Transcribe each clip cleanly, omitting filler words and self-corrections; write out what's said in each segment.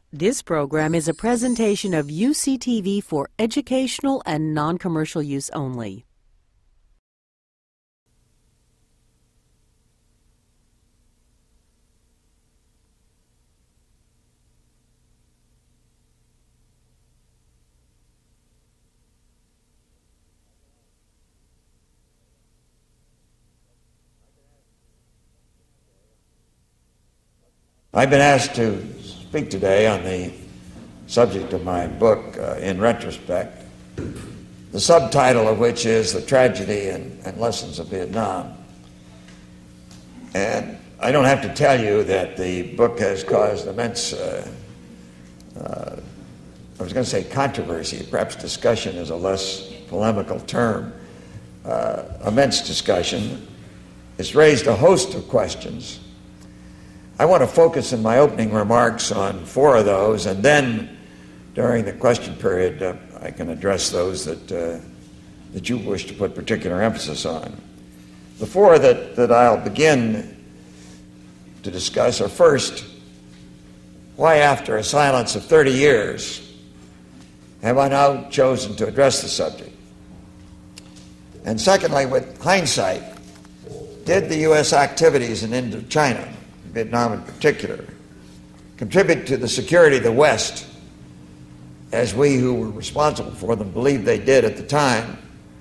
This program is a presentation of UCTV for educational and non-commercial use only. I've been asked to speak today on the subject of my book, In Retrospect, the subtitle of which is The Tragedy and Lessons of Vietnam. And I don't have to tell you that the book has caused immense, I was going to say controversy, perhaps discussion is a less polemical term, immense discussion. It's raised a host of questions. I want to focus in my opening remarks on four of those, and then during the question period, I can address those that you wish to put particular emphasis on. The four that I'll begin to discuss are: first, why after a silence of 30 years have I now chosen to address the subject? And secondly, with hindsight, did the U.S. activities in Indochina, Vietnam in particular, contribute to the security of the West as we who were responsible for them believed they did at the time,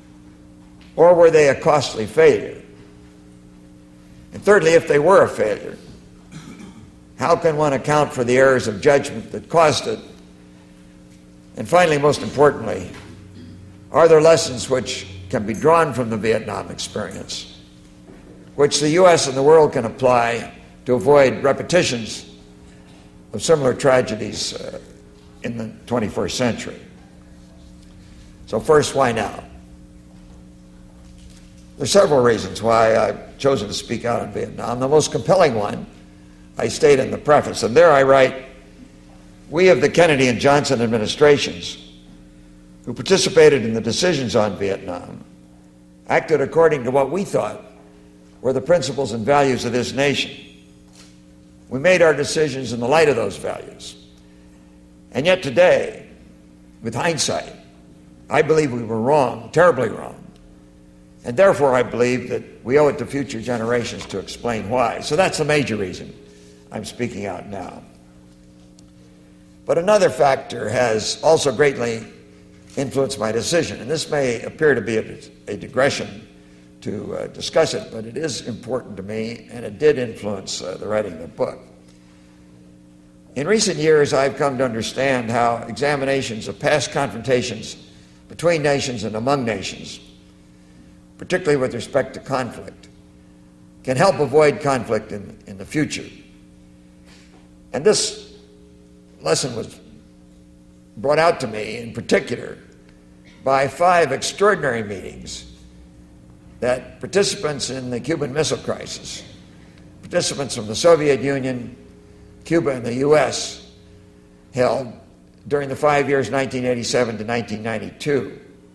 or were they a costly failure? And thirdly, if they were a failure, how can one account for the errors of judgment that caused it? And finally, most importantly, are there lessons which can be drawn from the Vietnam experience, which the U.S. and the world can apply to avoid repetitions of similar tragedies in the 21st century? So first, why now? There are several reasons why I've chosen to speak out on Vietnam. The most compelling one I state in the preface, and there I write, we of the Kennedy and Johnson administrations who participated in the decisions on Vietnam acted according to what we thought were the principles and values of this nation. We made our decisions in the light of those values. And yet today, with hindsight, I believe we were wrong, terribly wrong. And therefore, I believe that we owe it to future generations to explain why. So that's the major reason I'm speaking out now. But another factor has also greatly influenced my decision. And this may appear to be a digression to discuss it, but it is important to me, and it did influence the writing of the book. In recent years, I've come to understand how examinations of past confrontations between nations and among nations, particularly with respect to conflict, can help avoid conflict in the future. And this lesson was brought out to me in particular by 5 extraordinary meetings that participants in the Cuban Missile Crisis, participants from the Soviet Union, Cuba, and the U.S. held during the 5 years 1987 to 1992.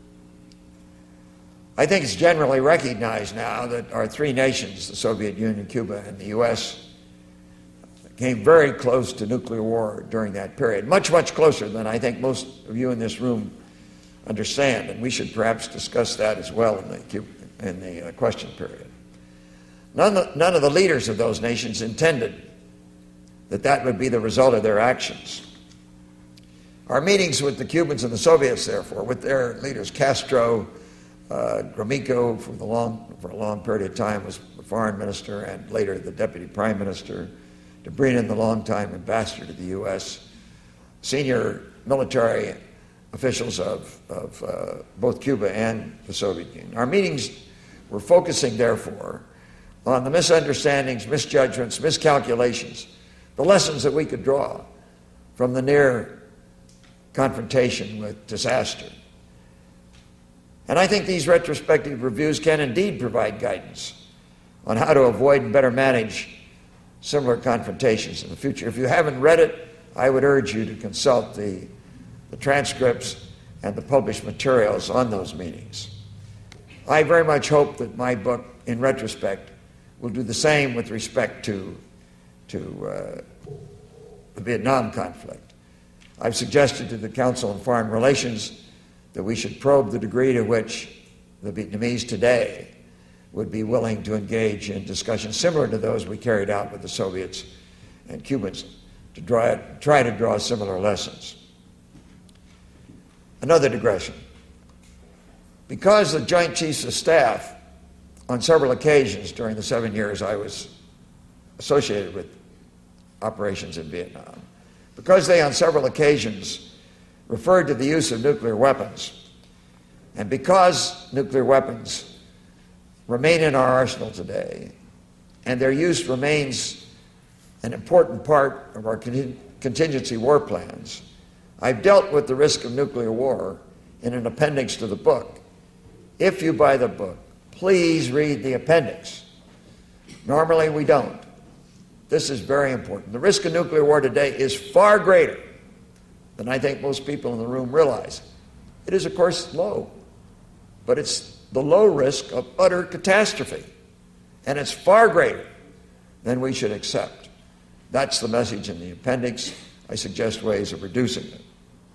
I think it's generally recognized now that our 3 nations, the Soviet Union, Cuba, and the U.S., came very close to nuclear war during that period, much, much closer than I think most of you in this room understand, and we should perhaps discuss that as well in the question period. None of the leaders of those nations intended that would be the result of their actions. Our meetings with the Cubans and the Soviets, therefore, with their leaders, Castro, Gromyko, for a long period of time was the foreign minister and later the deputy prime minister, Dobrynin, the longtime ambassador to the U.S., senior military officials of both Cuba and the Soviet Union. Our meetings were focusing, therefore, on the misunderstandings, misjudgments, miscalculations, the lessons that we could draw from the near confrontation with disaster. And I think these retrospective reviews can indeed provide guidance on how to avoid and better manage similar confrontations in the future. If you haven't read it, I would urge you to consult the transcripts and the published materials on those meetings. I very much hope that my book, In Retrospect, will do the same with respect to the Vietnam conflict. I've suggested to the Council on Foreign Relations that we should probe the degree to which the Vietnamese today would be willing to engage in discussions similar to those we carried out with the Soviets and Cubans to try to draw similar lessons. Another digression. Because the Joint Chiefs of Staff, on several occasions during the 7 years I was associated with operations in Vietnam, because they on several occasions referred to the use of nuclear weapons, and because nuclear weapons remain in our arsenal today, and their use remains an important part of our contingency war plans, I've dealt with the risk of nuclear war in an appendix to the book. If you buy the book, please read the appendix. Normally we don't. This is very important. The risk of nuclear war today is far greater than I think most people in the room realize. It is, of course, low, but it's the low risk of utter catastrophe, and it's far greater than we should accept. That's the message in the appendix. I suggest ways of reducing it.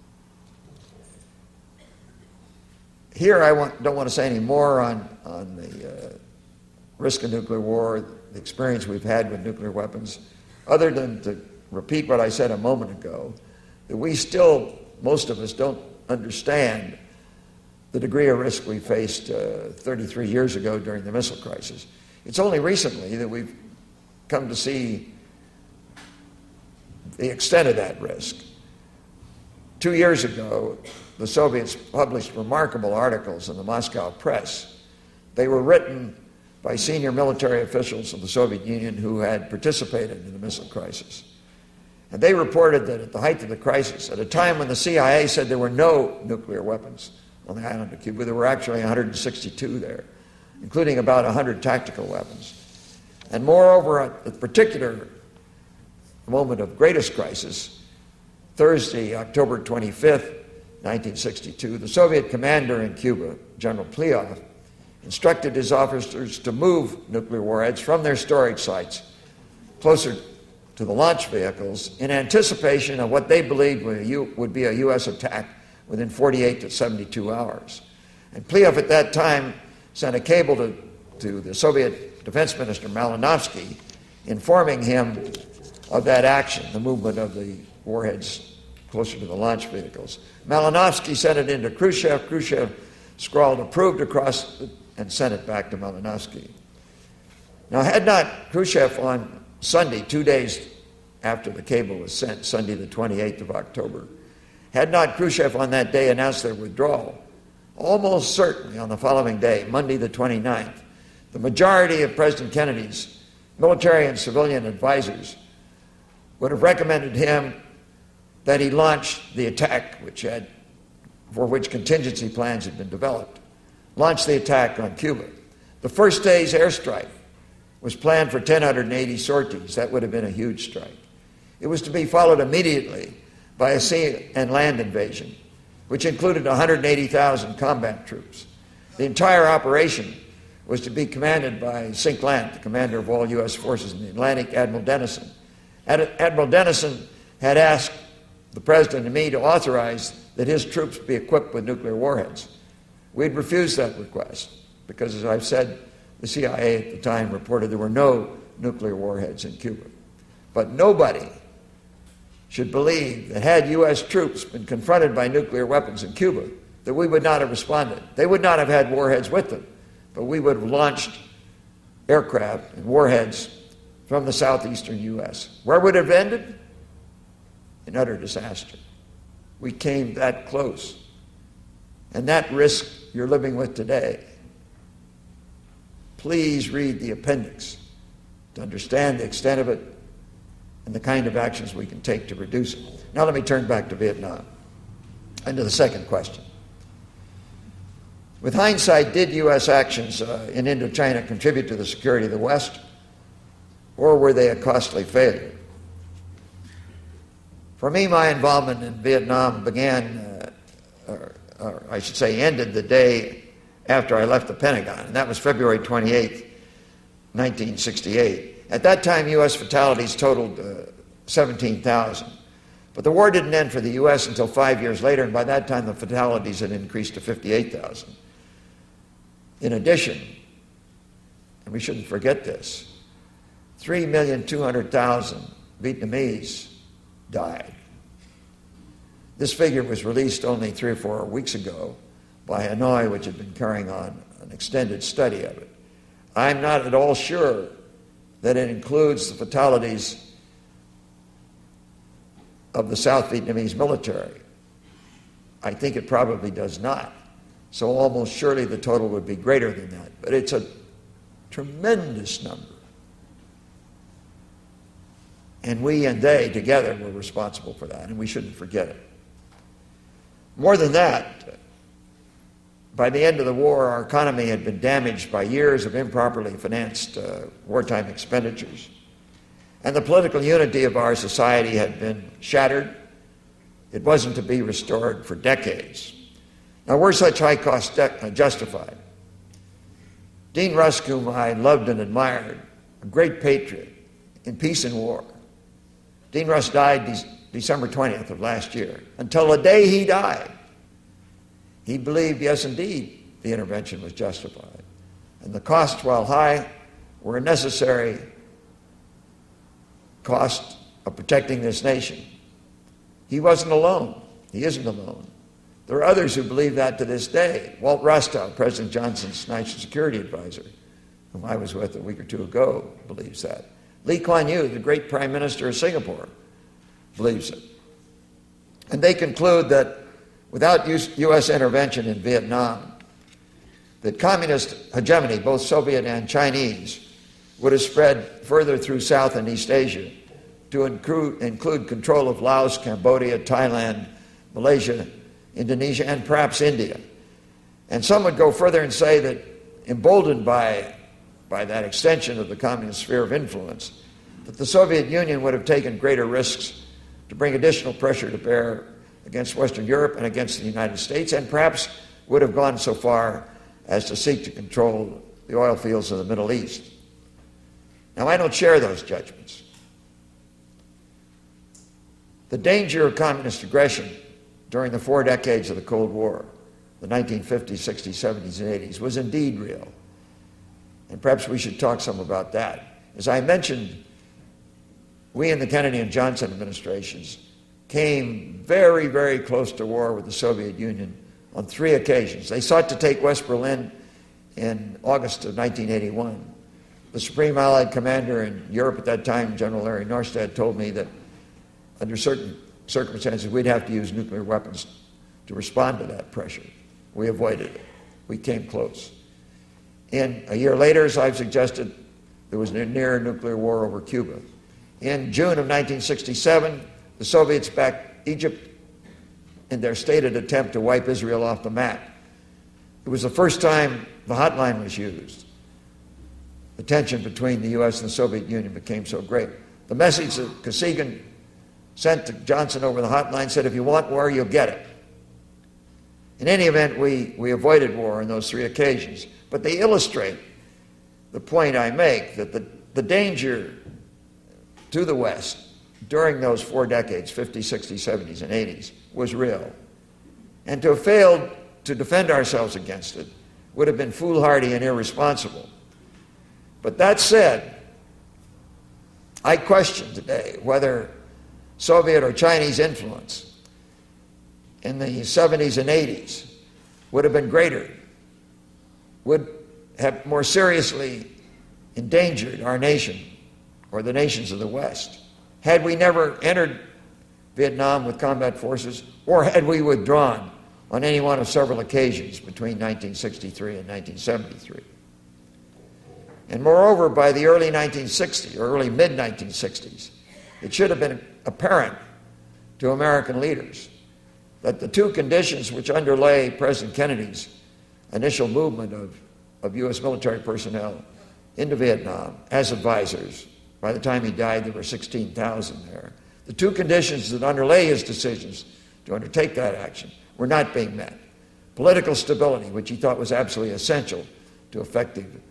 Here, I don't want to say any more on the risk of nuclear war, the experience we've had with nuclear weapons, other than to repeat what I said a moment ago, that we still, most of us, don't understand the degree of risk we faced 33 years ago during the missile crisis. It's only recently that we've come to see the extent of that risk. 2 years ago, the Soviets published remarkable articles in the Moscow press. They were written by senior military officials of the Soviet Union who had participated in the missile crisis. And they reported that at the height of the crisis, at a time when the CIA said there were no nuclear weapons on the island of Cuba, there were actually 162 there, including about 100 tactical weapons. And moreover, at the particular moment of greatest crisis, Thursday, October 25th, 1962, the Soviet commander in Cuba, General Plyov, instructed his officers to move nuclear warheads from their storage sites closer to the launch vehicles in anticipation of what they believed would be a U.S. attack within 48 to 72 hours. And Plyov at that time sent a cable to the Soviet Defense Minister Malinovsky informing him of that action, the movement of the warheads closer to the launch vehicles. Malinovsky sent it into Khrushchev. Khrushchev scrawled approved across and sent it back to Malinovsky. Now, had not Khrushchev on Sunday, 2 days after the cable was sent, Sunday the 28th of October, had not Khrushchev on that day announced their withdrawal, almost certainly on the following day, Monday the 29th, the majority of President Kennedy's military and civilian advisors would have recommended him that he launch the attack for which contingency plans had been developed, launch the attack on Cuba. The first day's airstrike was planned for 1,080 sorties. That would have been a huge strike. It was to be followed immediately by a sea and land invasion, which included 180,000 combat troops. The entire operation was to be commanded by Cinque Lant, the commander of all U.S. forces in the Atlantic, Admiral Dennison. Admiral Dennison had asked the President and me to authorize that his troops be equipped with nuclear warheads. We'd refused that request because, as I've said, the CIA at the time reported there were no nuclear warheads in Cuba. But nobody should believe that had U.S. troops been confronted by nuclear weapons in Cuba, that we would not have responded. They would not have had warheads with them, but we would have launched aircraft and warheads from the southeastern U.S. Where would it have ended? In utter disaster. We came that close. And that risk you're living with today. Please read the appendix to understand the extent of it and the kind of actions we can take to reduce it. Now let me turn back to Vietnam and to the second question. With hindsight, did U.S. actions in Indochina contribute to the security of the West, or were they a costly failure? For me, my involvement in Vietnam began, or I should say ended the day after I left the Pentagon, and that was February 28, 1968. At that time, U.S. fatalities totaled 17,000. But the war didn't end for the U.S. until 5 years later, and by that time the fatalities had increased to 58,000. In addition, and we shouldn't forget this, 3,200,000 Vietnamese died. This figure was released only 3 or 4 weeks ago by Hanoi, which had been carrying on an extended study of it. I'm not at all sure that it includes the fatalities of the South Vietnamese military. I think it probably does not. So almost surely the total would be greater than that. But it's a tremendous number. And we and they together were responsible for that, and we shouldn't forget it. More than that, by the end of the war, our economy had been damaged by years of improperly financed wartime expenditures. And the political unity of our society had been shattered. It wasn't to be restored for decades. Now, were such high costs justified? Dean Rusk, whom I loved and admired, a great patriot in peace and war. Dean Rusk died December 20th of last year. Until the day he died, he believed, yes, indeed, the intervention was justified. And the costs, while high, were a necessary cost of protecting this nation. He wasn't alone. He isn't alone. There are others who believe that to this day. Walt Rostow, President Johnson's national security advisor, whom I was with a week or two ago, believes that. Lee Kuan Yew, the great Prime Minister of Singapore, believes it. And they conclude that without U.S. intervention in Vietnam, that communist hegemony, both Soviet and Chinese, would have spread further through South and East Asia to include control of Laos, Cambodia, Thailand, Malaysia, Indonesia, and perhaps India. And some would go further and say that, emboldened by that extension of the communist sphere of influence, that the Soviet Union would have taken greater risks to bring additional pressure to bear against Western Europe and against the United States, and perhaps would have gone so far as to seek to control the oil fields of the Middle East. Now, I don't share those judgments. The danger of communist aggression during the 4 decades of the Cold War, the 1950s, 60s, 70s, and 80s, was indeed real. And perhaps we should talk some about that. As I mentioned, we in the Kennedy and Johnson administrations came very, very close to war with the Soviet Union on 3 occasions. They sought to take West Berlin in August of 1981. The Supreme Allied Commander in Europe at that time, General Larry Norstad, told me that under certain circumstances we'd have to use nuclear weapons to respond to that pressure. We avoided it. We came close. And a year later, as I've suggested, there was a near nuclear war over Cuba. In June of 1967, the Soviets backed Egypt in their stated attempt to wipe Israel off the map. It was the first time the hotline was used. The tension between the U.S. and the Soviet Union became so great. The message that Kosygin sent to Johnson over the hotline said, if you want war, you'll get it. In any event, we avoided war on those 3 occasions. But they illustrate the point I make, that the danger to the West during those 4 decades, 50s, 60s, 70s, and 80s, was real. And to have failed to defend ourselves against it would have been foolhardy and irresponsible. But that said, I question today whether Soviet or Chinese influence in the 70s and 80s would have been greater, would have more seriously endangered our nation or the nations of the West, had we never entered Vietnam with combat forces, or had we withdrawn on any one of several occasions between 1963 and 1973. And moreover, by the early 1960s, or early mid-1960s, it should have been apparent to American leaders that the 2 conditions which underlay President Kennedy's initial movement of U.S. military personnel into Vietnam as advisors, by the time he died there were 16,000 there, the 2 conditions that underlay his decisions to undertake that action were not being met. Political stability, which he thought was absolutely essential to effective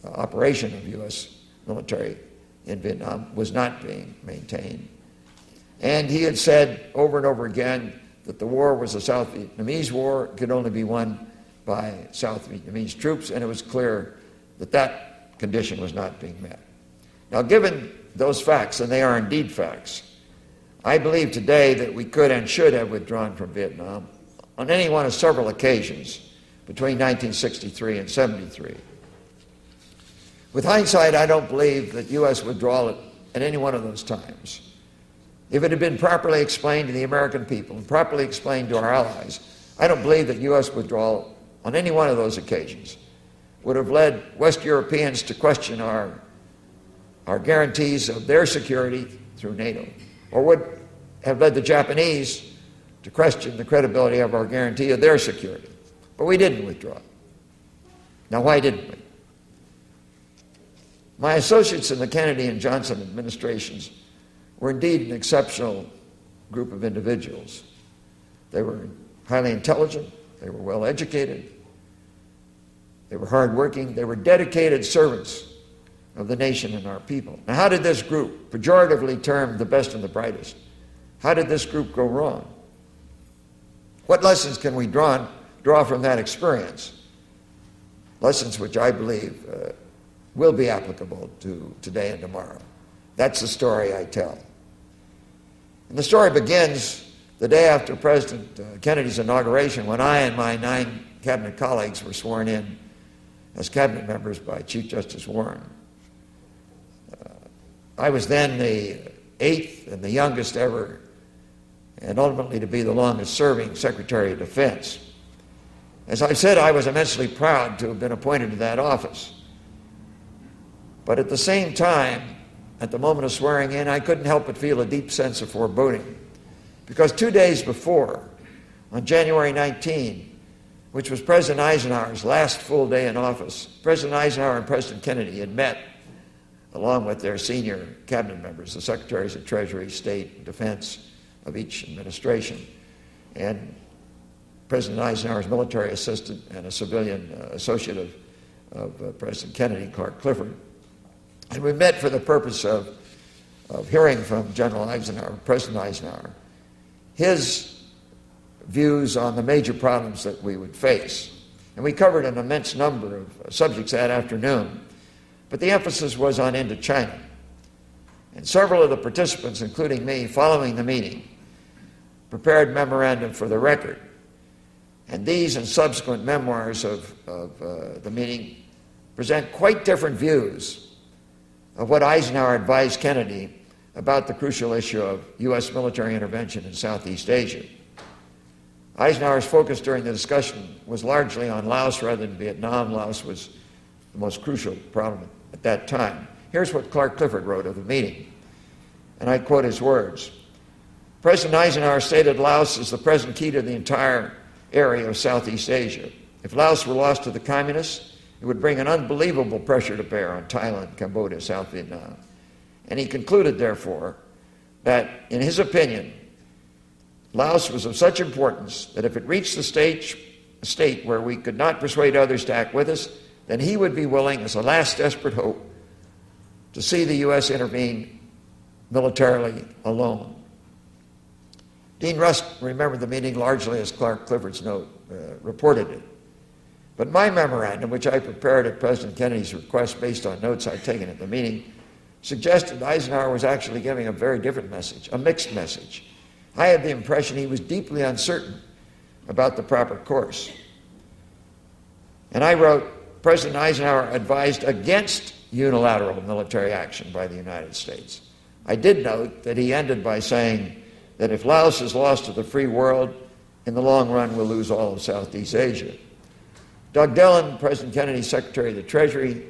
operation of U.S. military in Vietnam, was not being maintained. And he had said over and over again that the war was a South Vietnamese war, it could only be won by South Vietnamese troops, and it was clear that that condition was not being met. Now, given those facts, and they are indeed facts, I believe today that we could and should have withdrawn from Vietnam on any one of several occasions between 1963 and 73. With hindsight, I don't believe that U.S. withdrawal at any one of those times, if it had been properly explained to the American people and properly explained to our allies, I don't believe that U.S. withdrawal on any one of those occasions would have led West Europeans to question our guarantees of their security through NATO, or would have led the Japanese to question the credibility of our guarantee of their security. But we didn't withdraw. Now, why didn't we? My associates in the Kennedy and Johnson administrations were indeed an exceptional group of individuals. They were highly intelligent, they were well educated, they were hardworking, they were dedicated servants of the nation and our people. Now, how did this group, pejoratively termed the best and the brightest, how did this group go wrong? What lessons can we draw from that experience? Lessons which I believe will be applicable to today and tomorrow. That's the story I tell. And the story begins the day after President Kennedy's inauguration, when I and my 9 cabinet colleagues were sworn in as cabinet members by Chief Justice Warren. I was then the 8th and the youngest ever, and ultimately to be the longest-serving Secretary of Defense. As I said, I was immensely proud to have been appointed to that office. But at the same time, at the moment of swearing in, I couldn't help but feel a deep sense of foreboding. Because 2 days before, on January 19, which was President Eisenhower's last full day in office, President Eisenhower and President Kennedy had met, along with their senior cabinet members, the Secretaries of Treasury, State, and Defense of each administration, and President Eisenhower's military assistant and a civilian associate of President Kennedy, Clark Clifford. And we met for the purpose of hearing from General Eisenhower, President Eisenhower, his views on the major problems that we would face. And we covered an immense number of subjects that afternoon, but the emphasis was on Indochina. And several of the participants, including me, following the meeting, prepared memorandum for the record. And these and subsequent memoirs of the meeting present quite different views of what Eisenhower advised Kennedy about the crucial issue of U.S. military intervention in Southeast Asia. Eisenhower's focus during the discussion was largely on Laos rather than Vietnam. Laos was the most crucial problem at that time. Here's what Clark Clifford wrote of the meeting, and I quote his words. President Eisenhower stated Laos is the present key to the entire area of Southeast Asia. If Laos were lost to the communists, it would bring an unbelievable pressure to bear on Thailand, Cambodia, South Vietnam. And he concluded, therefore, that, in his opinion, Laos was of such importance that if it reached the state where we could not persuade others to act with us, then he would be willing, as a last desperate hope, to see the U.S. intervene militarily alone. Dean Rusk remembered the meeting largely as Clark Clifford's note reported it. But my memorandum, which I prepared at President Kennedy's request based on notes I'd taken at the meeting, suggested Eisenhower was actually giving a very different message, a mixed message. I had the impression he was deeply uncertain about the proper course. And I wrote, President Eisenhower advised against unilateral military action by the United States. I did note that he ended by saying that if Laos is lost to the free world, in the long run we'll lose all of Southeast Asia. Doug Dillon, President Kennedy's Secretary of the Treasury,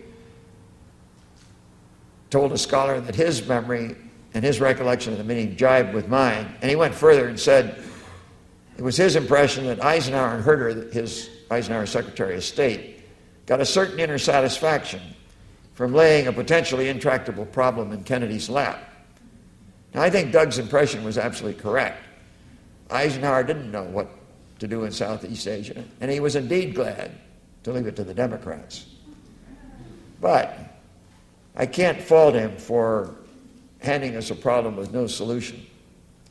told a scholar that his memory and his recollection of the meeting jibed with mine, and he went further and said it was his impression that Eisenhower and Herter, his Eisenhower Secretary of State, got a certain inner satisfaction from laying a potentially intractable problem in Kennedy's lap. Now, I think Doug's impression was absolutely correct. Eisenhower didn't know what to do in Southeast Asia, and he was indeed glad to leave it to the Democrats. But I can't fault him for handing us a problem with no solution.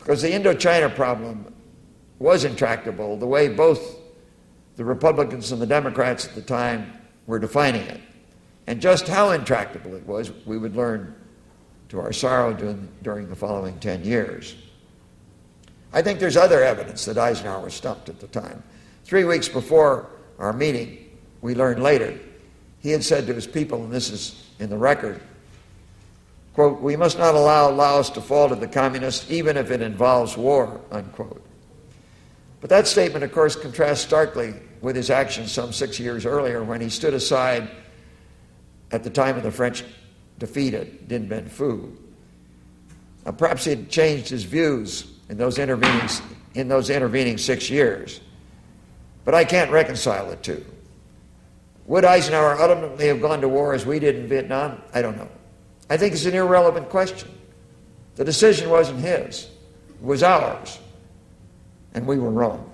because the Indochina problem was intractable the way both the Republicans and the Democrats at the time were defining it. And just how intractable it was, we would learn to our sorrow during the following 10 years. I think there's other evidence that Eisenhower was stumped at the time. 3 weeks before our meeting, we learned later, he had said to his people, and this is in the record, quote, "We must not allow Laos to fall to the communists, even if it involves war," unquote. But that statement, of course, contrasts starkly with his actions some 6 years earlier when he stood aside at the time of the French defeat at Dien Bien Phu. Now, perhaps he had changed his views in those intervening 6 years, but I can't reconcile the two. Would Eisenhower ultimately have gone to war as we did in Vietnam? I don't know. I think it's an irrelevant question. The decision wasn't his. It was ours. And we were wrong.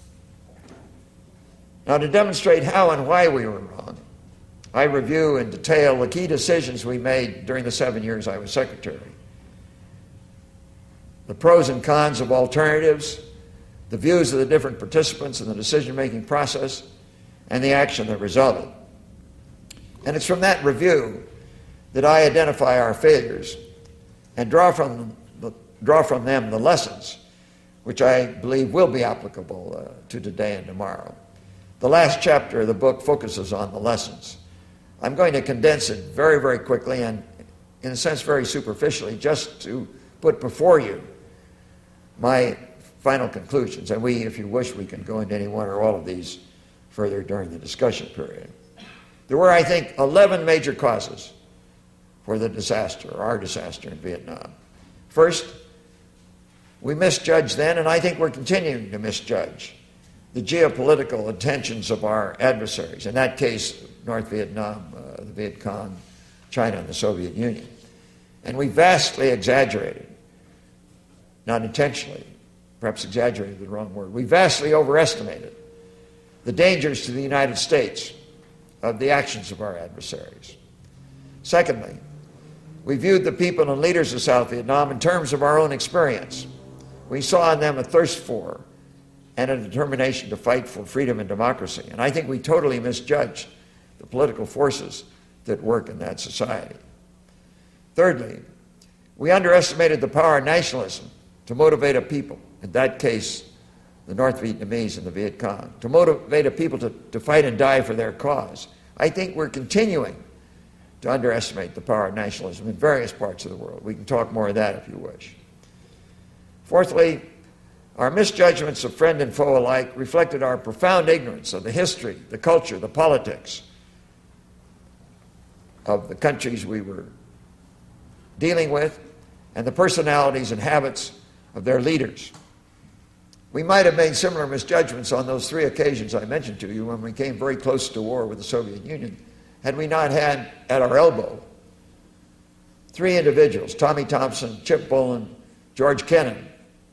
Now, to demonstrate how and why we were wrong, I review in detail the key decisions we made during the 7 years I was secretary. The pros and cons of alternatives, the views of the different participants in the decision-making process, and the action that resulted. And it's from that review that I identify our failures and draw from them the lessons which I believe will be applicable to today and tomorrow. The last chapter of the book focuses on the lessons. I'm going to condense it very, very quickly and, in a sense, very superficially, just to put before you my final conclusions. And if you wish, we can go into any one or all of these further during the discussion period. There were, I think, 11 major causes for the disaster, or our disaster in Vietnam. First, we misjudged then, and I think we're continuing to misjudge, the geopolitical intentions of our adversaries, in that case, North Vietnam, the Viet Cong, China, and the Soviet Union. And we vastly exaggerated, not intentionally, perhaps exaggerated the wrong word, we vastly overestimated the dangers to the United States of the actions of our adversaries. Secondly, we viewed the people and leaders of South Vietnam in terms of our own experience. We saw in them a thirst for and a determination to fight for freedom and democracy. And I think we totally misjudged the political forces that work in that society. Thirdly, we underestimated the power of nationalism to motivate a people, in that case, the North Vietnamese and the Viet Cong, to motivate a people to fight and die for their cause. I think we're continuing to underestimate the power of nationalism in various parts of the world. We can talk more of that if you wish. Fourthly, our misjudgments of friend and foe alike reflected our profound ignorance of the history, the culture, the politics of the countries we were dealing with, and the personalities and habits of their leaders. We might have made similar misjudgments on those 3 occasions I mentioned to you when we came very close to war with the Soviet Union, had we not had at our elbow 3 individuals, Tommy Thompson, Chip Bolin, George Kennan,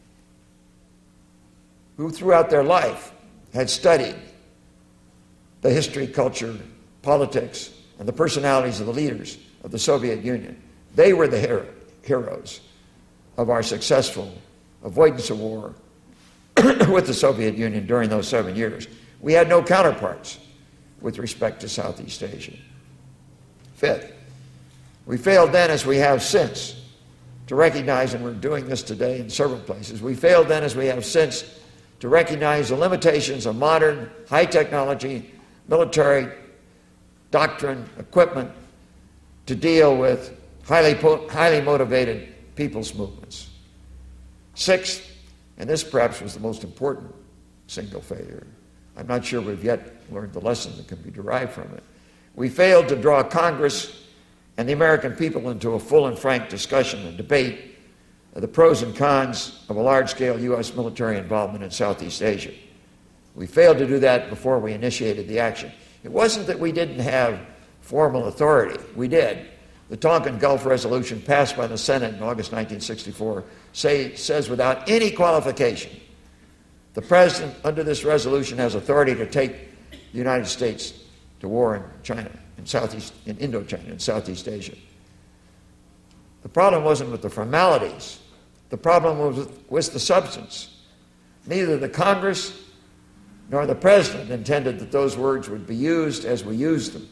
who throughout their life had studied the history, culture, politics, and the personalities of the leaders of the Soviet Union. They were the heroes of our successful avoidance of war with the Soviet Union during those 7 years. We had no counterparts with respect to Southeast Asia. Fifth, we failed then, as we have since, to recognize, and we're doing this today in several places, we failed then, as we have since, to recognize the limitations of modern, high-technology, military doctrine, equipment, to deal with highly motivated people's movements. Sixth, and this perhaps was the most important single failure, I'm not sure we've yet learned the lesson that can be derived from it. We failed to draw Congress and the American people into a full and frank discussion and debate of the pros and cons of a large-scale U.S. military involvement in Southeast Asia. We failed to do that before we initiated the action. It wasn't that we didn't have formal authority. We did. The Tonkin Gulf Resolution passed by the Senate in August 1964 says without any qualification, the President, under this resolution, has authority to take the United States to war in China, in Indochina, in Southeast Asia. The problem wasn't with the formalities The problem was the substance. Neither the Congress nor the President intended that those words would be used as we used them.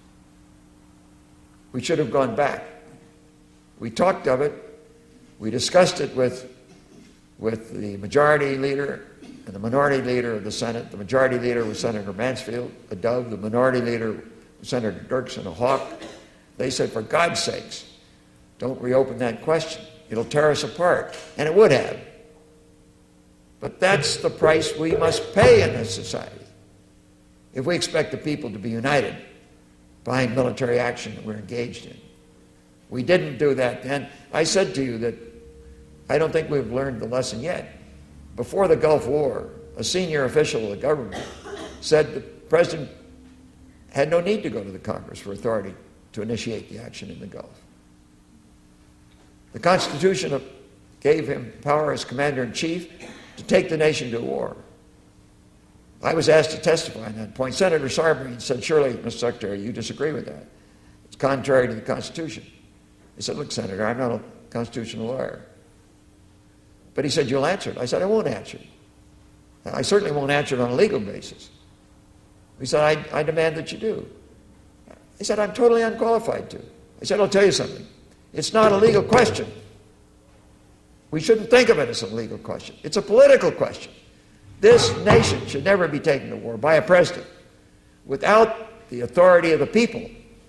We should have gone back. We talked of it. We discussed it with the majority leader and the minority leader of the Senate. The majority leader was Senator Mansfield, a dove. The minority leader was Senator Dirksen, a hawk. They said, for God's sakes, don't reopen that question. It'll tear us apart. And it would have. But that's the price we must pay in this society if we expect the people to be united behind military action that we're engaged in. We didn't do that then. I said to you that I don't think we've learned the lesson yet. Before the Gulf War, a senior official of the government said the President had no need to go to the Congress for authority to initiate the action in the Gulf. The Constitution gave him power as Commander-in-Chief to take the nation to war. I was asked to testify on that point. Senator Sarbanes said, surely, Mr. Secretary, you disagree with that. It's contrary to the Constitution. I said, look, Senator, I'm not a constitutional lawyer. But he said, you'll answer it. I said, I won't answer it. I certainly won't answer it on a legal basis. He said, I demand that you do. He said, I'm totally unqualified to. I said, I'll tell you something. It's not a legal question. We shouldn't think of it as a legal question. It's a political question. This nation should never be taken to war by a president without the authority of the people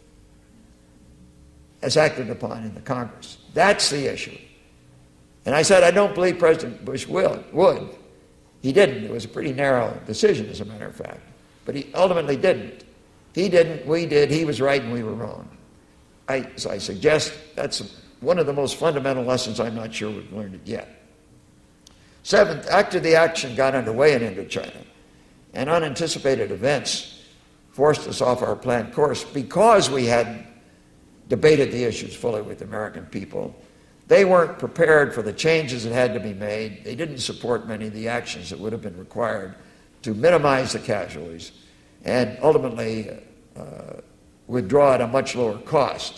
as acted upon in the Congress. That's the issue. And I said, I don't believe President Bush would. He didn't. It was a pretty narrow decision, as a matter of fact. But he ultimately didn't. He didn't, we did, he was right and we were wrong. So I suggest that's one of the most fundamental lessons. I'm not sure we've learned it yet. Seventh, after the action got underway in Indochina, and unanticipated events forced us off our planned course because we hadn't debated the issues fully with the American people. They weren't prepared for the changes that had to be made. They didn't support many of the actions that would have been required to minimize the casualties and ultimately withdraw at a much lower cost.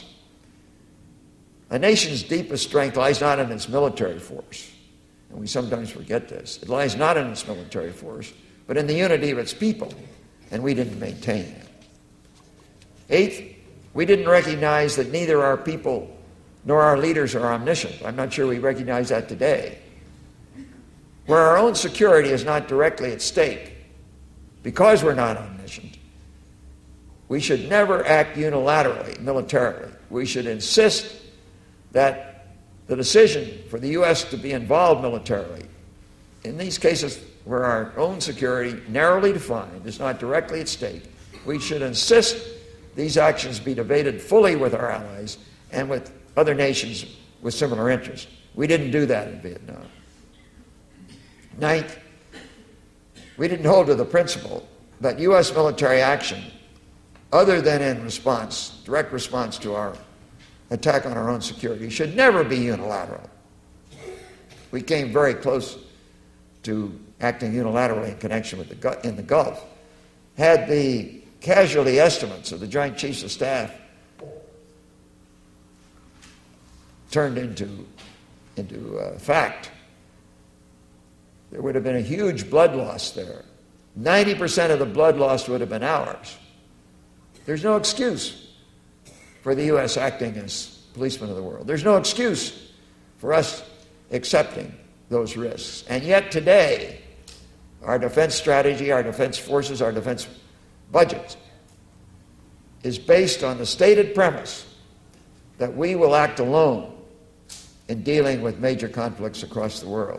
A nation's deepest strength lies not in its military force, and we sometimes forget this. It lies not in its military force, but in the unity of its people, and we didn't maintain that. Eighth, we didn't recognize that neither our people nor our leaders are omniscient. I'm not sure we recognize that today. Where our own security is not directly at stake, because we're not omniscient, we should never act unilaterally, militarily. We should insist that the decision for the U.S. to be involved militarily, in these cases where our own security, narrowly defined, is not directly at stake, we should insist these actions be debated fully with our allies and with other nations with similar interests. We didn't do that in Vietnam. Ninth, we didn't hold to the principle that U.S. military action, other than in response, direct response to our attack on our own security, should never be unilateral. We came very close to acting unilaterally in connection with in the Gulf. Had the casualty estimates of the Joint Chiefs of Staff turned into fact, there would have been a huge blood loss there. 90% of the blood loss would have been ours. There's no excuse for the U.S. acting as policemen of the world. There's no excuse for us accepting those risks. And yet today, our defense strategy, our defense forces, our defense budget is based on the stated premise that we will act alone in dealing with major conflicts across the world.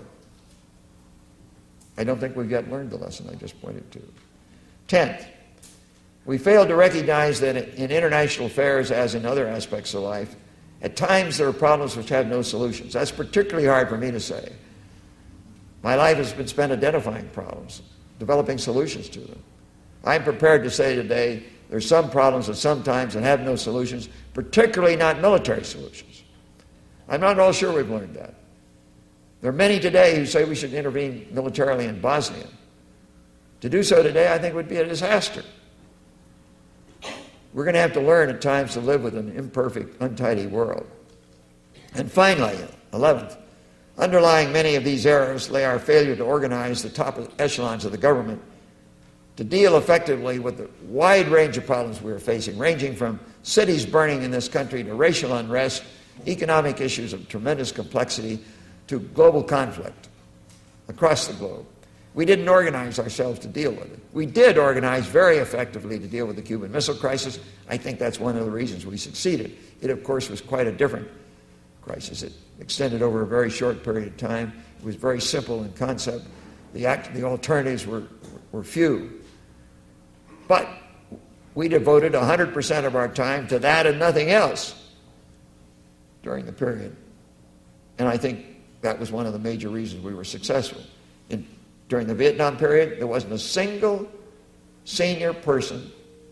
I don't think we've yet learned the lesson I just pointed to. 10th, we failed to recognize that in international affairs, as in other aspects of life, at times there are problems which have no solutions. That's particularly hard for me to say. My life has been spent identifying problems, developing solutions to them. I'm prepared to say today there's some problems at some times that have no solutions, particularly not military solutions. I'm not at all sure we've learned that. There are many today who say we should intervene militarily in Bosnia. To do so today, I think, would be a disaster. We're going to have to learn at times to live with an imperfect, untidy world. And finally, 11th, Underlying many of these errors lay our failure to organize the top echelons of the government to deal effectively with the wide range of problems we were facing, ranging from cities burning in this country to racial unrest, economic issues of tremendous complexity, to global conflict across the globe. We didn't organize ourselves to deal with it. We did organize very effectively to deal with the Cuban Missile Crisis. I think that's one of the reasons we succeeded. It, of course, was quite a different crisis. It extended over a very short period of time. It was very simple in concept. The alternatives were few. But we devoted 100% of our time to that and nothing else during the period. And I think that was one of the major reasons we were successful. During the Vietnam period, there wasn't a single senior person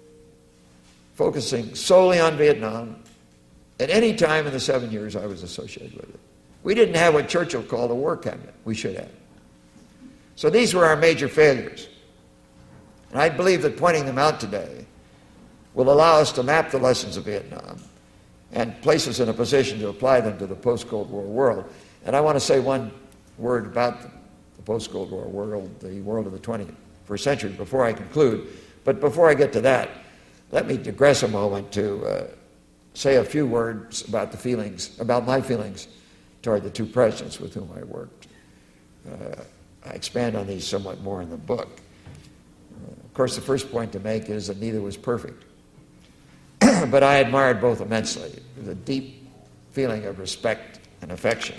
focusing solely on Vietnam at any time in the 7 years I was associated with it. We didn't have what Churchill called a war cabinet. We should have. So these were our major failures. And I believe that pointing them out today will allow us to map the lessons of Vietnam and place us in a position to apply them to the post-Cold War world. And I want to say one word about the post-Cold War world, the world of the 21st century, before I conclude. But before I get to that, let me digress a moment to say a few words about my feelings toward the two presidents with whom I worked. I expand on these somewhat more in the book. Of course, the first point to make is that neither was perfect. But I admired both immensely, with a deep feeling of respect and affection.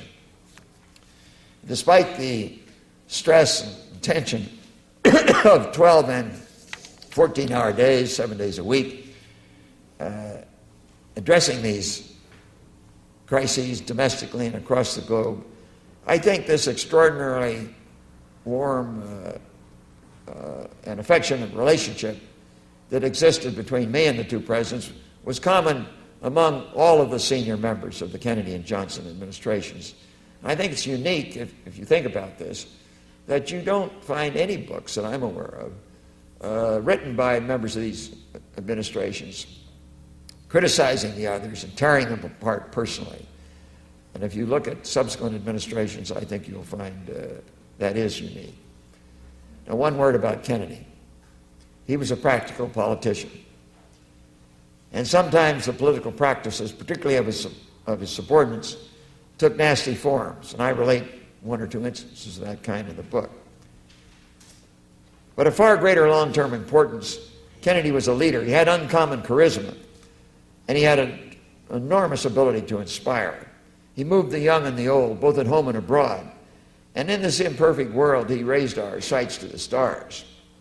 Despite the stress and tension of 12 and 14-hour days, 7 days a week, addressing these crises domestically and across the globe, I think this extraordinarily warm and affectionate relationship that existed between me and the two presidents was common among all of the senior members of the Kennedy and Johnson administrations. I think it's unique, if you think about this, that you don't find any books that I'm aware of written by members of these administrations criticizing the others and tearing them apart personally. And if you look at subsequent administrations, I think you'll find that is unique. Now, one word about Kennedy. He was a practical politician. And sometimes the political practices, particularly of his subordinates, took nasty forms. And I relate one or two instances of that kind in the book. But of far greater long-term importance, Kennedy was a leader. He had uncommon charisma, and he had an enormous ability to inspire. He moved the young and the old, both at home and abroad. And in this imperfect world, he raised our sights to the stars.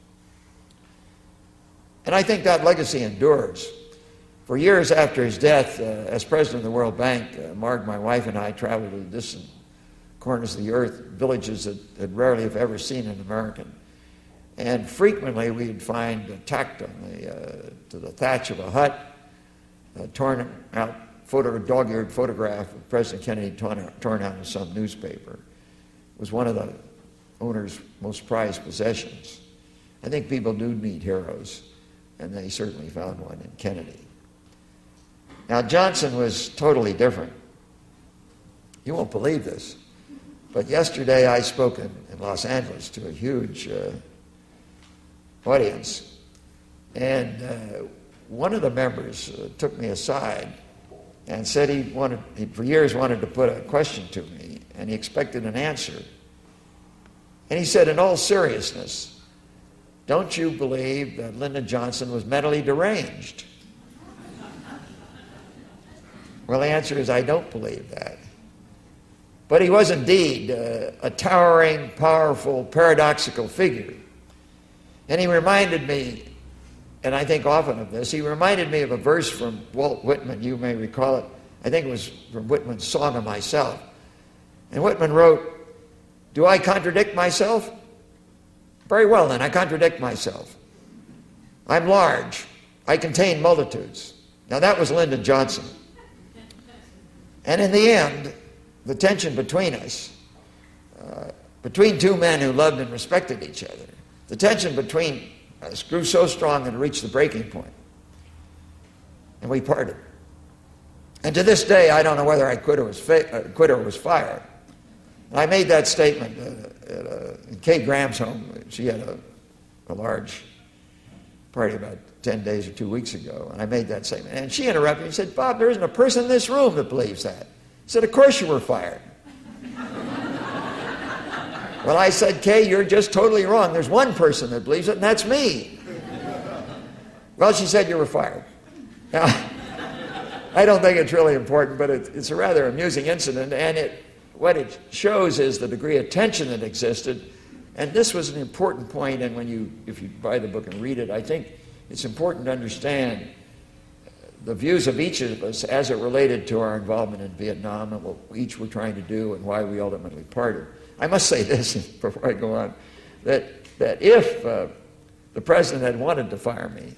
And I think that legacy endures. For years after his death, as president of the World Bank, Marg, my wife, and I traveled to the distant corners of the earth, villages that rarely have ever seen an American. And frequently we'd find tacked on to the thatch of a hut, torn out dog-eared photograph of President Kennedy torn out in some newspaper. It was one of the owner's most prized possessions. I think people do need heroes, and they certainly found one in Kennedy. Now, Johnson was totally different. You won't believe this, but yesterday I spoke in Los Angeles to a huge audience, and one of the members took me aside and said he for years wanted to put a question to me, and he expected an answer. And he said, in all seriousness, don't you believe that Lyndon Johnson was mentally deranged? Well, the answer is I don't believe that. But he was indeed a towering, powerful, paradoxical figure. And he reminded me, and I think often of this, he reminded me of a verse from Walt Whitman. You may recall it. I think it was from Whitman's Song of Myself. And Whitman wrote, do I contradict myself? Very well, then, I contradict myself. I'm large. I contain multitudes. Now, that was Lyndon Johnson. And in the end, the tension between us, between two men who loved and respected each other, the tension between us grew so strong that it reached the breaking point. And we parted. And to this day, I don't know whether I quit or was fired. And I made that statement in Kay Graham's home. She had a large party about 10 days or 2 weeks ago, and I made that statement. And she interrupted me and said, "Bob, there isn't a person in this room that believes that." I said, "Of course you were fired." Well, I said, "Kay, you're just totally wrong. There's one person that believes it, and that's me." Well, she said, "You were fired." Now, I don't think it's really important, but it's a rather amusing incident, and what it shows is the degree of tension that existed. And this was an important point, and if you buy the book and read it, I think it's important to understand the views of each of us as it related to our involvement in Vietnam and what we each were trying to do and why we ultimately parted. I must say this before I go on, that if the president had wanted to fire me,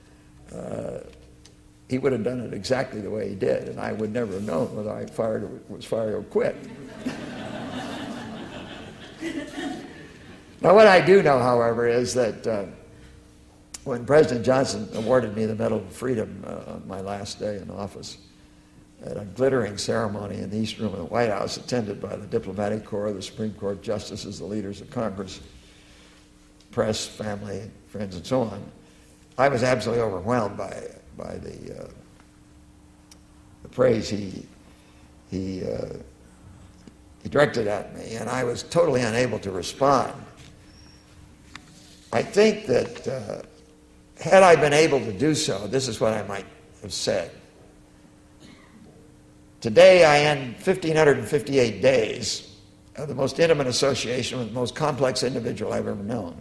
he would have done it exactly the way he did, and I would never have known whether I was fired or quit. Now, what I do know, however, is that when President Johnson awarded me the Medal of Freedom on my last day in office, at a glittering ceremony in the East Room of the White House, attended by the diplomatic corps, the Supreme Court justices, the leaders of Congress, press, family, friends, and so on, I was absolutely overwhelmed by the praise he directed at me, and I was totally unable to respond. I think that had I been able to do so, this is what I might have said. Today I end 1,558 days of the most intimate association with the most complex individual I've ever known.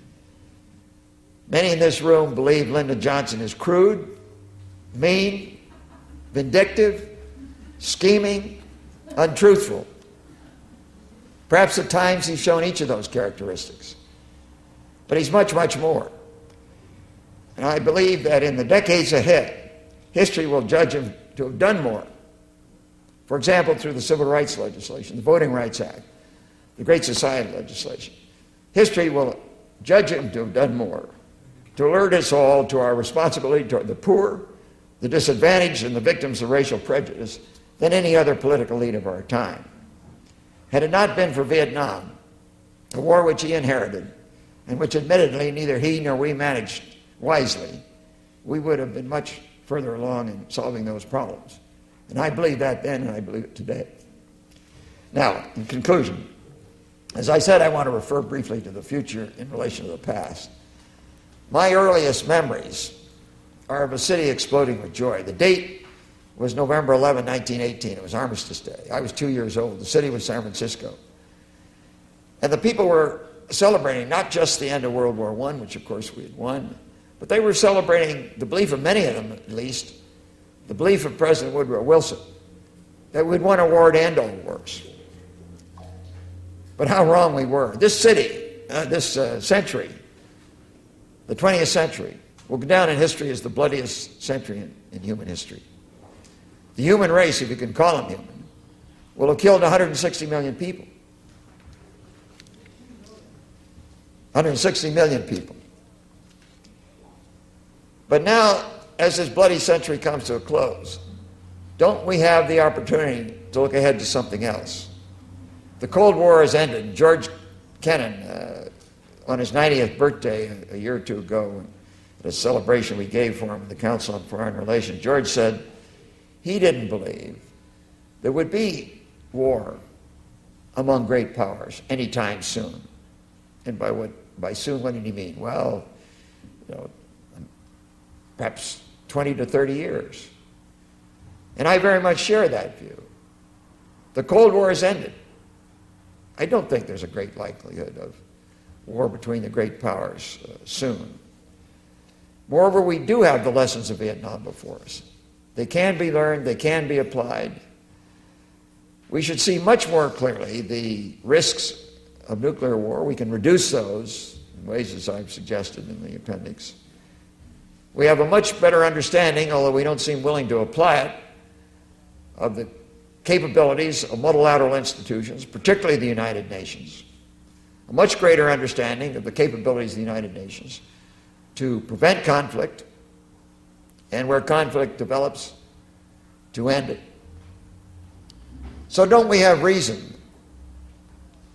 Many in this room believe Lyndon Johnson is crude, mean, vindictive, scheming, untruthful. Perhaps at times he's shown each of those characteristics. But he's much, much more. And I believe that in the decades ahead, history will judge him to have done more. For example, through the Civil Rights legislation, the Voting Rights Act, the Great Society legislation. History will judge him to have done more, to alert us all to our responsibility toward the poor, the disadvantaged, and the victims of racial prejudice than any other political leader of our time. Had it not been for Vietnam, a war which he inherited, and which admittedly neither he nor we managed wisely, we would have been much further along in solving those problems. And I believe that then, and I believe it today. Now, in conclusion, as I said, I want to refer briefly to the future in relation to the past. My earliest memories are of a city exploding with joy. The date was November 11, 1918. It was Armistice Day. I was 2 years old. The city was San Francisco. And the people were celebrating not just the end of World War I, which of course we had won, but they were celebrating the belief of many of them, at least, the belief of President Woodrow Wilson, that we'd won a war to end all wars. But how wrong we were. This city, this century, the 20th century, will go down in history as the bloodiest century in human history. The human race, if you can call them human, will have killed 160 million people. 160 million people. But now, as this bloody century comes to a close, don't we have the opportunity to look ahead to something else? The Cold War has ended. George Kennan, on his 90th birthday a year or two ago, at a celebration we gave for him at the Council on Foreign Relations, George said he didn't believe there would be war among great powers anytime soon. And by soon, what did he mean? Well, perhaps 20 to 30 years. And I very much share that view. The Cold War has ended. I don't think there's a great likelihood of war between the great powers soon. Moreover, we do have the lessons of Vietnam before us. They can be learned, they can be applied. We should see much more clearly the risks of nuclear war. We can reduce those in ways as I've suggested in the appendix. We have a much better understanding, although we don't seem willing to apply it, of the capabilities of multilateral institutions, particularly the United Nations. A much greater understanding of the capabilities of the United Nations to prevent conflict, and where conflict develops, to end it. So don't we have reason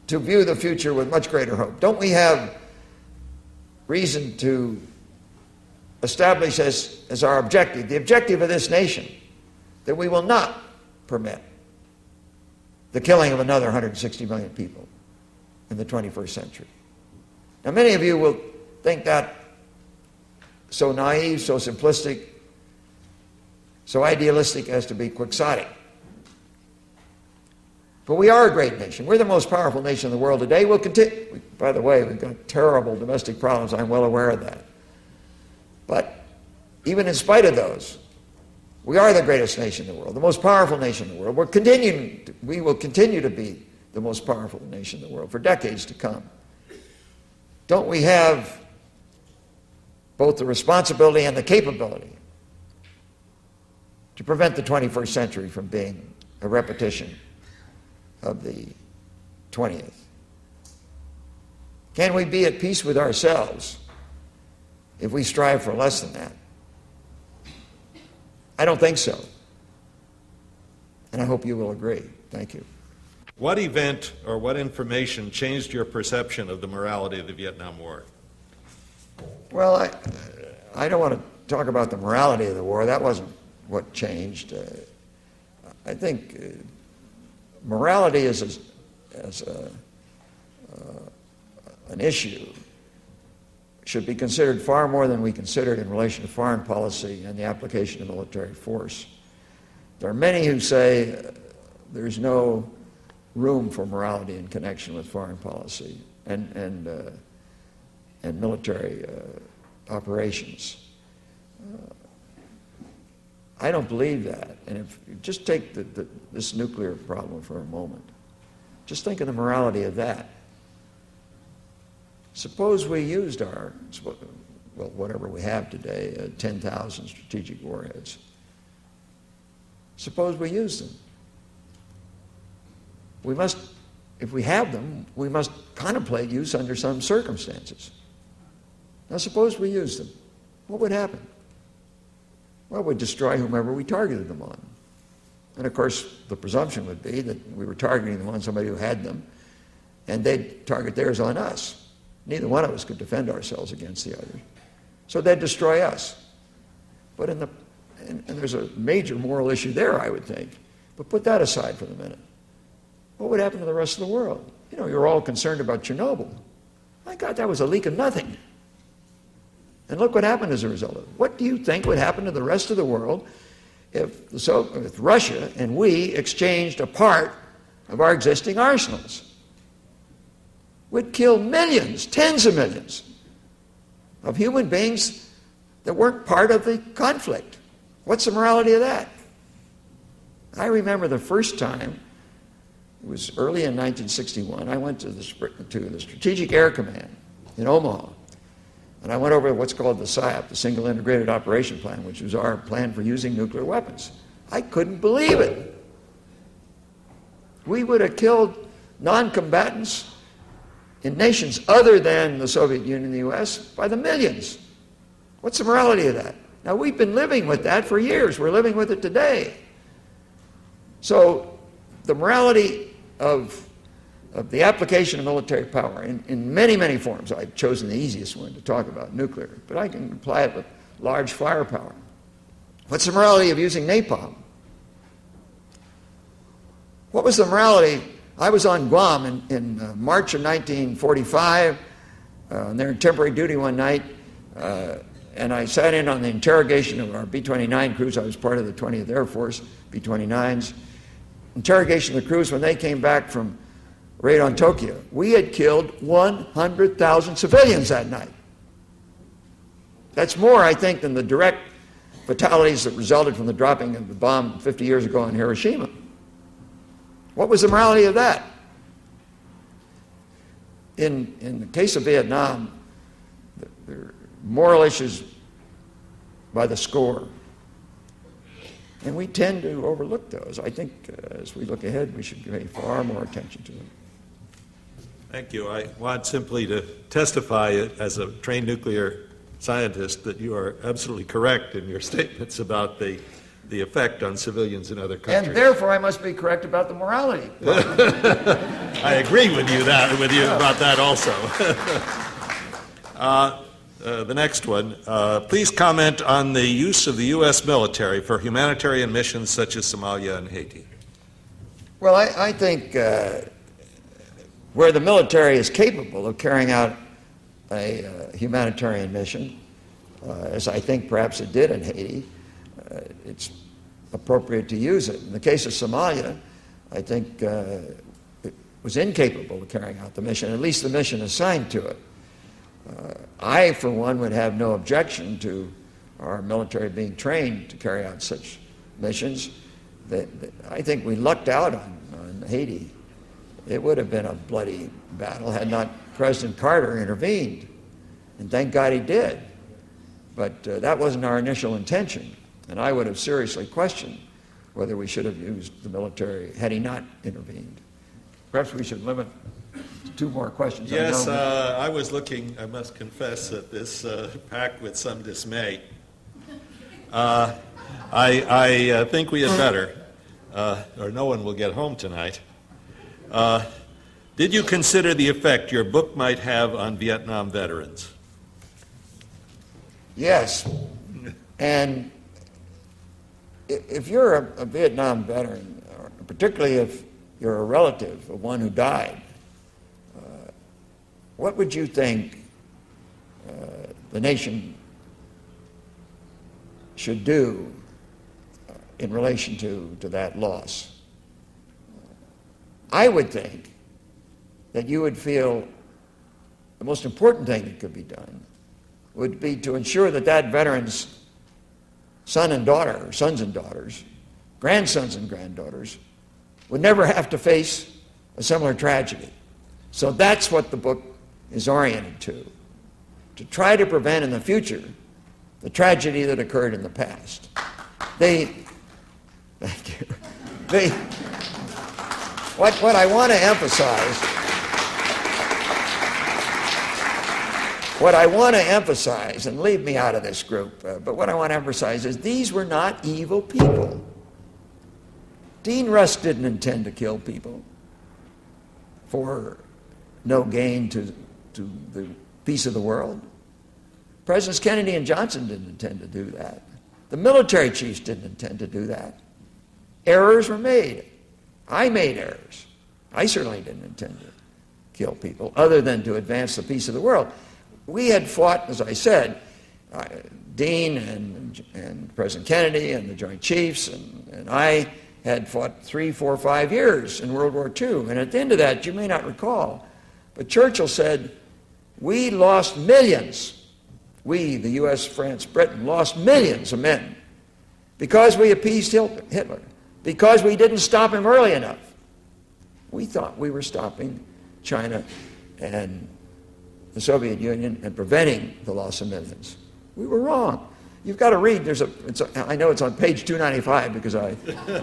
to view the future with much greater hope? Don't we have reason to establish as our objective, the objective of this nation, that we will not permit the killing of another 160 million people in the 21st century? Now, many of you will think that so naive, so simplistic, so idealistic as to be quixotic. But we are a great nation. We're the most powerful nation in the world today. We'll continue. By the way, we've got terrible domestic problems. I'm well aware of that. But even in spite of those, we are the greatest nation in the world, the most powerful nation in the world. We will continue to be the most powerful nation in the world for decades to come. Don't we have both the responsibility and the capability to prevent the 21st century from being a repetition of the 20th? Can we be at peace with ourselves if we strive for less than that? I don't think so. And I hope you will agree. Thank you. What event or what information changed your perception of the morality of the Vietnam War? Well, I don't want to talk about the morality of the war. That wasn't what changed. I think morality as an issue should be considered far more than we consider it in relation to foreign policy and the application of military force. There are many who say there's no room for morality in connection with foreign policy and military operations. I don't believe that. And if you just take this nuclear problem for a moment, just think of the morality of that. Suppose we used whatever we have today, 10,000 strategic warheads. Suppose we use them. We must, if we have them, we must contemplate use under some circumstances. Now suppose we use them. What would happen? Well, it would destroy whomever we targeted them on. And of course, the presumption would be that we were targeting them on somebody who had them, and they'd target theirs on us. Neither one of us could defend ourselves against the other. So they'd destroy us. But and there's a major moral issue there, I would think. But put that aside for the minute. What would happen to the rest of the world? You know, you're all concerned about Chernobyl. My God, that was a leak of nothing. And look what happened as a result of it. What do you think would happen to the rest of the world if Russia and we exchanged a part of our existing arsenals? We'd kill millions, tens of millions of human beings that weren't part of the conflict. What's the morality of that? I remember the first time, it was early in 1961, I went to the Strategic Air Command in Omaha. And I went over what's called the SIOP, the Single Integrated Operation Plan, which was our plan for using nuclear weapons. I couldn't believe it. We would have killed non-combatants in nations other than the Soviet Union and the U.S. by the millions. What's the morality of that? Now, we've been living with that for years. We're living with it today. So the morality of the application of military power in many, many forms. I've chosen the easiest one to talk about, nuclear, but I can apply it with large firepower. What's the morality of using napalm? What was the morality? I was on Guam in March of 1945, there in temporary duty one night, and I sat in on the interrogation of our B-29 crews. I was part of the 20th Air Force, B-29s. Interrogation of the crews when they came back from raid on Tokyo. We had killed 100,000 civilians that night. That's more, I think, than the direct fatalities that resulted from the dropping of the bomb 50 years ago in Hiroshima. What was the morality of that? In the case of Vietnam, there are moral issues by the score. And we tend to overlook those. I think as we look ahead, we should pay far more attention to them. Thank you. I want simply to testify as a trained nuclear scientist that you are absolutely correct in your statements about the effect on civilians in other countries. And therefore I must be correct about the morality. I agree with you about that also. The next one. Please comment on the use of the U.S. military for humanitarian missions such as Somalia and Haiti. Well, I think where the military is capable of carrying out a humanitarian mission, as I think perhaps it did in Haiti, it's appropriate to use it. In the case of Somalia, I think it was incapable of carrying out the mission, at least the mission assigned to it. I, for one, would have no objection to our military being trained to carry out such missions. I think we lucked out on Haiti. It would have been a bloody battle had not President Carter intervened, and thank God he did. But that wasn't our initial intention, and I would have seriously questioned whether we should have used the military had he not intervened. Perhaps we should limit to two more questions. Yes, I was looking, I must confess, at this pack with some dismay. I think we had better, or no one will get home tonight. Did you consider the effect your book might have on Vietnam veterans? Yes. And if you're a Vietnam veteran, particularly if you're a relative of one who died, what would you think the nation should do in relation to that loss? I would think that you would feel the most important thing that could be done would be to ensure that that veteran's son and daughter, or sons and daughters, grandsons and granddaughters, would never have to face a similar tragedy. So that's what the book is oriented to try to prevent in the future the tragedy that occurred in the past. Thank you. What I want to emphasize, and leave me out of this group, but what I want to emphasize is these were not evil people. Dean Rusk didn't intend to kill people for no gain to the peace of the world. Presidents Kennedy and Johnson didn't intend to do that. The military chiefs didn't intend to do that. Errors were made. I made errors. I certainly didn't intend to kill people other than to advance the peace of the world. We had fought, as I said, Dean and President Kennedy and the Joint Chiefs and I had fought 3, 4, 5 years in World War II. And at the end of that, you may not recall, but Churchill said, we lost millions. We, the U.S., France, Britain, lost millions of men because we appeased Hitler, because we didn't stop him early enough. We thought we were stopping China and the Soviet Union and preventing the loss of millions. We were wrong. You've got to read. I know it's on page 295 because I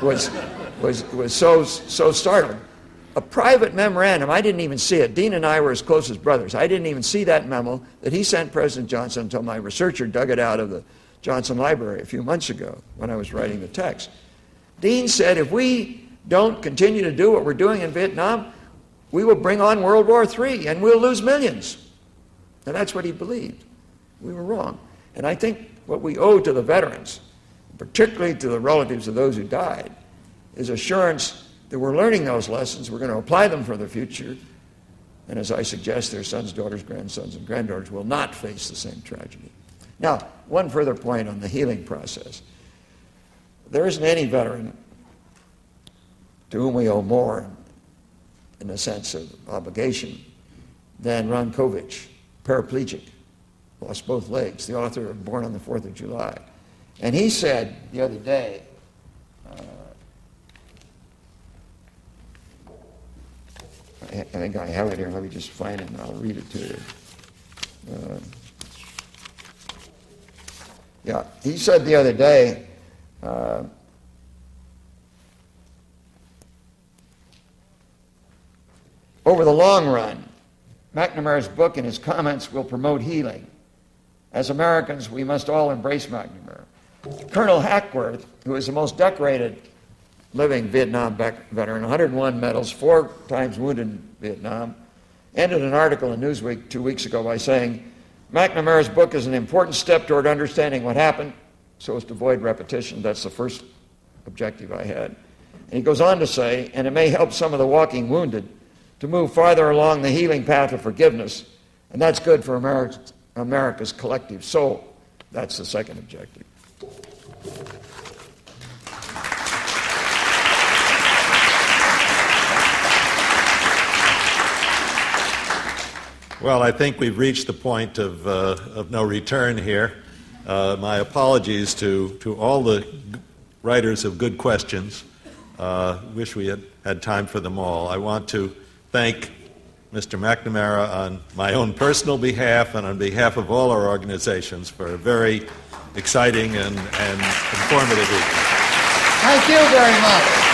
was so startled. A private memorandum, I didn't even see it. Dean and I were as close as brothers. I didn't even see that memo that he sent President Johnson until my researcher dug it out of the Johnson Library a few months ago when I was writing the text. Dean said, if we don't continue to do what we're doing in Vietnam, we will bring on World War III and we'll lose millions. And that's what he believed. We were wrong. And I think what we owe to the veterans, particularly to the relatives of those who died, is assurance that we're learning those lessons, we're going to apply them for the future, and as I suggest, their sons, daughters, grandsons, and granddaughters will not face the same tragedy. Now, one further point on the healing process. There isn't any veteran to whom we owe more in the sense of obligation than Ron Kovich, paraplegic, lost both legs, the author of Born on the 4th of July. And he said the other day, I think I have it here. Let me just find it and I'll read it to you. He said the other day, over the long run, McNamara's book and his comments will promote healing. As Americans, we must all embrace McNamara. Colonel Hackworth, who is the most decorated living Vietnam veteran, 101 medals, 4 times wounded in Vietnam, ended an article in Newsweek 2 weeks ago by saying, McNamara's book is an important step toward understanding what happened so as to avoid repetition. That's the first objective I had. And he goes on to say, and it may help some of the walking wounded to move farther along the healing path of forgiveness, and that's good for America's collective soul. That's the second objective. Well, I think we've reached the point of no return here. My apologies to all the writers of good questions. Wish we had time for them all. I want to thank Mr. McNamara on my own personal behalf and on behalf of all our organizations for a very exciting and informative evening. Thank you very much.